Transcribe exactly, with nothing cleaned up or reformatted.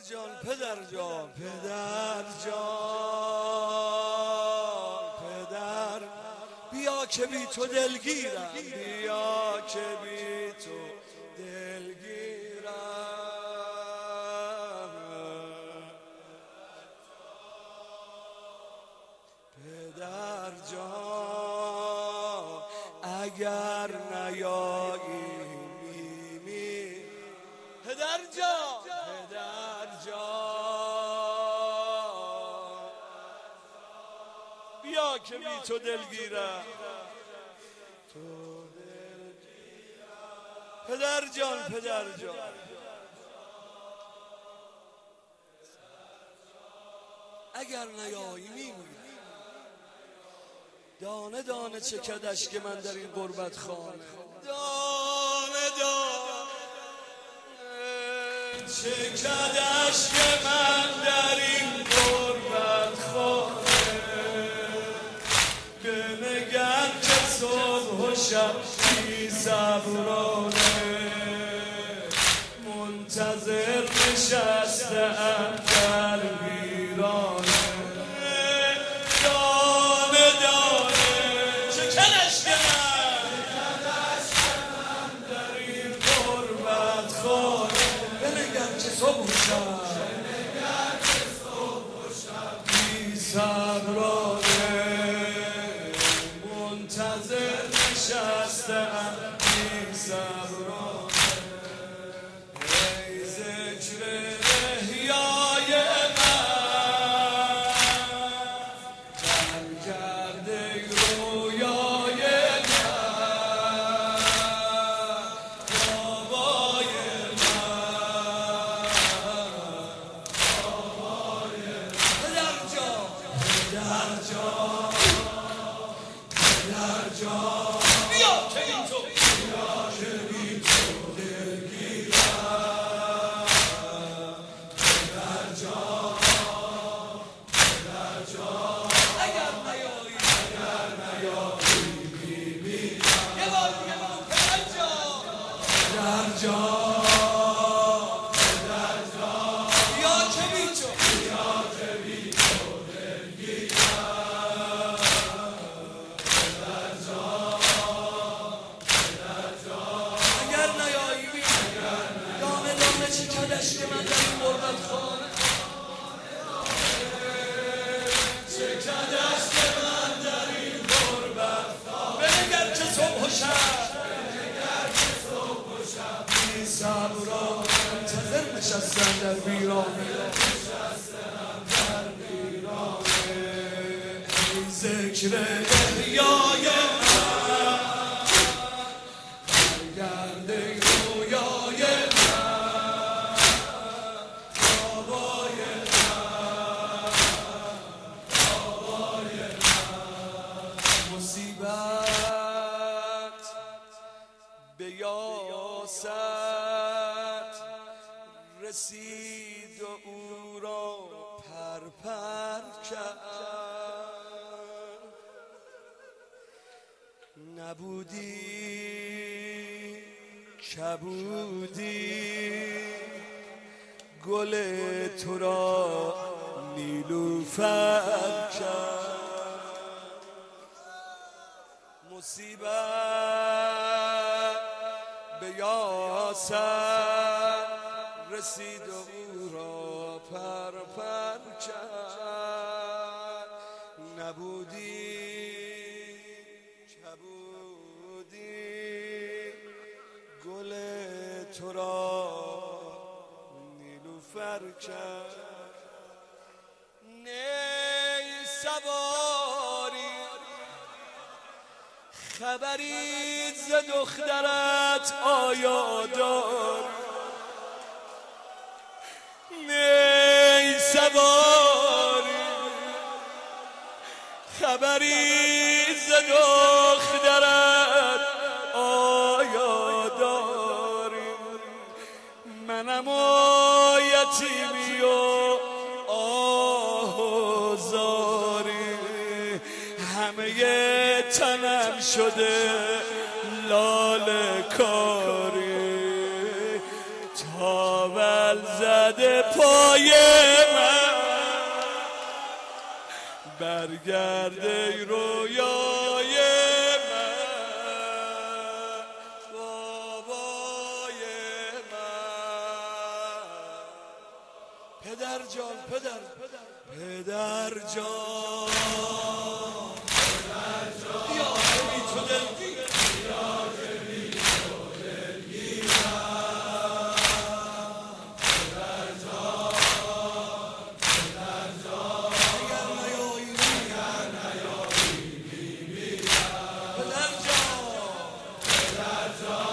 جان پدر جان پدر جان پدر بیا که بی تو دلگیرم، بیا که بی تو دلگیرم. پدر جان اگر نیایی میمی، پدر جان پدر جان بیا که بی تو دلگیرم، تو دلگیرم. پدر جان پدر جان اگر نیایی میمیرم. دانه دانه چکدش که من در این غربت خانه، دانه دانه چکدش که من در این غربت خانه. بنگر که صبح و شب بی صبرانه منتظر نشسته‌ام در ویرانه. صبح و شب بی صبرانه منتظر نشسته‌ام بی صبرانه. ای ذکر احیای من جمع کرده رویای بیا که بی تو دلگیرم. پدر جان پدر جان اگر نیایی اگر نیایی میمیرم. یه بار دیگه بگو پدر جان پدر جان پدر جان بیا که بی تو بیا که بی تو دلگیرم. چکدش که من در این غربت خانه، چکدش که من در این غربت خانه. بنگر که صبح و شب بنگر که صبح و شب بی صبرانه منتظر نشستم در ویرانه، نشستم در ویرانه. ای ذکر احیای من برگرده رویای به یاست رسید و او را پرپر کرد. نبودی کبودی گل تو را نیلوفر کرد. مصیبت به یاست رسید و او را پر پر کرد. نبودی کبودی گل تو را نیلوفر کرد. نی سواری خبری ز دخترت آیا دار؟ نی سواری خبری ز دخترت آیا داری؟ منم و یتیمی و آه و زاری، همه تنم شده لاله کاری. تا بلزم زده پای من برگرده رویای من بابای من پدر جان پدر پدر جان یا دلی تو دلگیر یا دلی تو دلگیرم پدر جان پدر جان اگر نیایی اگر نیایی میمیرم پدر جان پدر جان